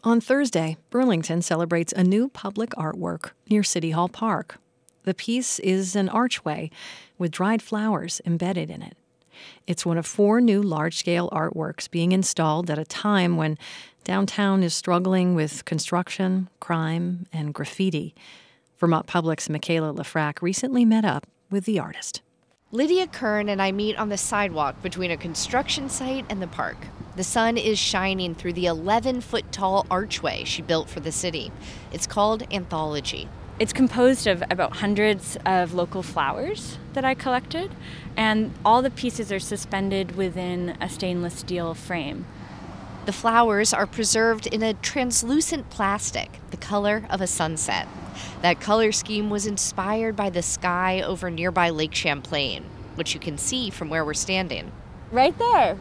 On Thursday, Burlington celebrates a new public artwork near City Hall Park. The piece is an archway with dried flowers embedded in it. It's one of 4 new large-scale artworks being installed at a time when downtown is struggling with construction, crime, and graffiti. Vermont Public's Michaela Lefrak recently met up with the artist. Lydia Kern and I meet on the sidewalk between a construction site and the park. The sun is shining through the 11-foot-tall archway she built for the city. It's called Anthology. It's composed of about hundreds of local flowers that I collected, and all the pieces are suspended within a stainless steel frame. The flowers are preserved in a translucent plastic, the color of a sunset. That color scheme was inspired by the sky over nearby Lake Champlain, which you can see from where we're standing. Right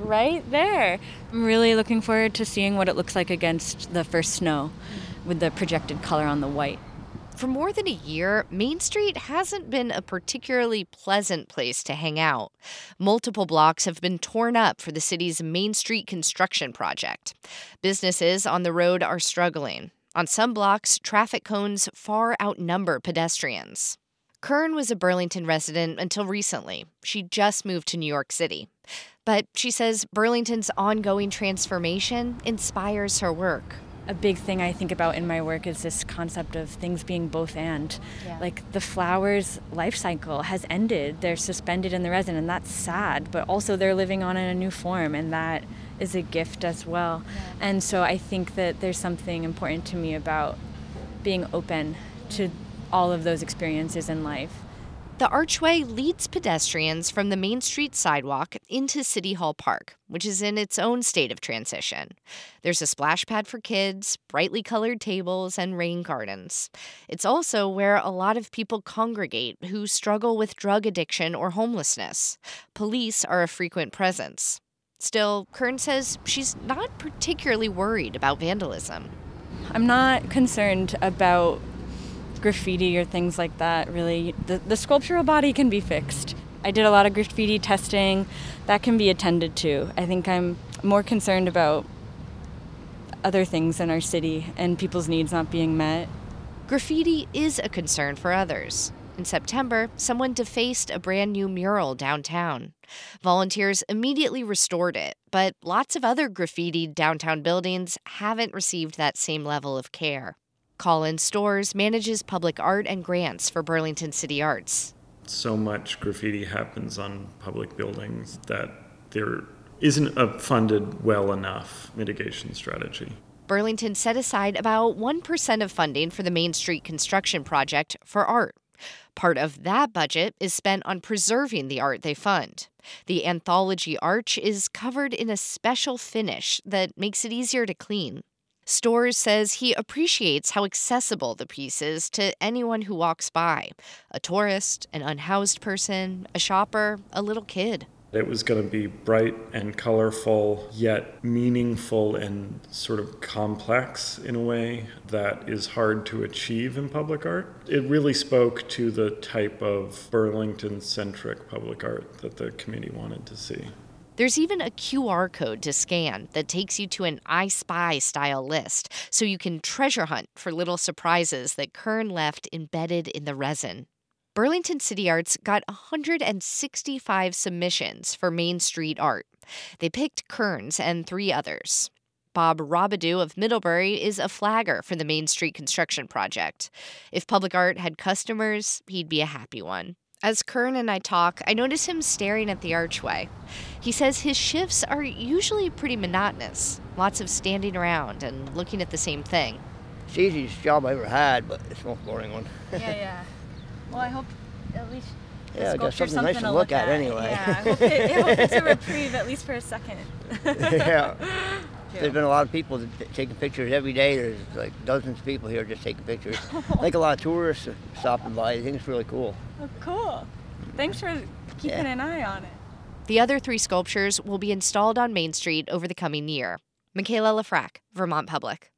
there. I'm really looking forward to seeing what it looks like against the first snow with the projected color on the white. For more than a year, Main Street hasn't been a particularly pleasant place to hang out. Multiple blocks have been torn up for the city's Main Street construction project. Businesses on the road are struggling. On some blocks, traffic cones far outnumber pedestrians. Kern was a Burlington resident until recently. She just moved to New York City. But she says Burlington's ongoing transformation inspires her work. A big thing I think about in my work is this concept of things being both and. Yeah. Like the flower's life cycle has ended. They're suspended in the resin, and that's sad, but also they're living on in a new form, and that is a gift as well. Yeah. And so I think that there's something important to me about being open to all of those experiences in life. The archway leads pedestrians from the Main Street sidewalk into City Hall Park, which is in its own state of transition. There's a splash pad for kids, brightly colored tables, and rain gardens. It's also where a lot of people congregate who struggle with drug addiction or homelessness. Police are a frequent presence. Still, Kern says she's not particularly worried about vandalism. I'm not concerned about graffiti or things like that, really. The sculptural body can be fixed. I did a lot of graffiti testing. That can be attended to. I think I'm more concerned about other things in our city and people's needs not being met. Graffiti is a concern for others. In September, someone defaced a brand new mural downtown. Volunteers immediately restored it, but lots of other graffitied downtown buildings haven't received that same level of care. Collins Stores manages public art and grants for Burlington City Arts. So much graffiti happens on public buildings that there isn't a funded well enough mitigation strategy. Burlington set aside about 1% of funding for the Main Street construction project for art. Part of that budget is spent on preserving the art they fund. The Anthology arch is covered in a special finish that makes it easier to clean. Stores says he appreciates how accessible the piece is to anyone who walks by. A tourist, an unhoused person, a shopper, a little kid. It was going to be bright and colorful, yet meaningful and sort of complex in a way that is hard to achieve in public art. It really spoke to the type of Burlington-centric public art that the committee wanted to see. There's even a QR code to scan that takes you to an I Spy style list, so you can treasure hunt for little surprises that Kern left embedded in the resin. Burlington City Arts got 165 submissions for Main Street art. They picked Kern's and 3 others. Bob Robidoux of Middlebury is a flagger for the Main Street construction project. If public art had customers, he'd be a happy one. As Kern and I talk, I notice him staring at the archway. He says his shifts are usually pretty monotonous, lots of standing around and looking at the same thing. It's the easiest job I ever had, but it's the most boring one. Yeah. Well, I hope at least I got something nice to look at anyway. Yeah, I hope it's a reprieve at least for a second. Yeah. There's been a lot of people taking pictures every day. There's like dozens of people here just taking pictures. Like a lot of tourists stopping by. I think it's really cool. Oh, cool. Thanks for keeping an eye on it. The other 3 sculptures will be installed on Main Street over the coming year. Michaela Lefrak, Vermont Public.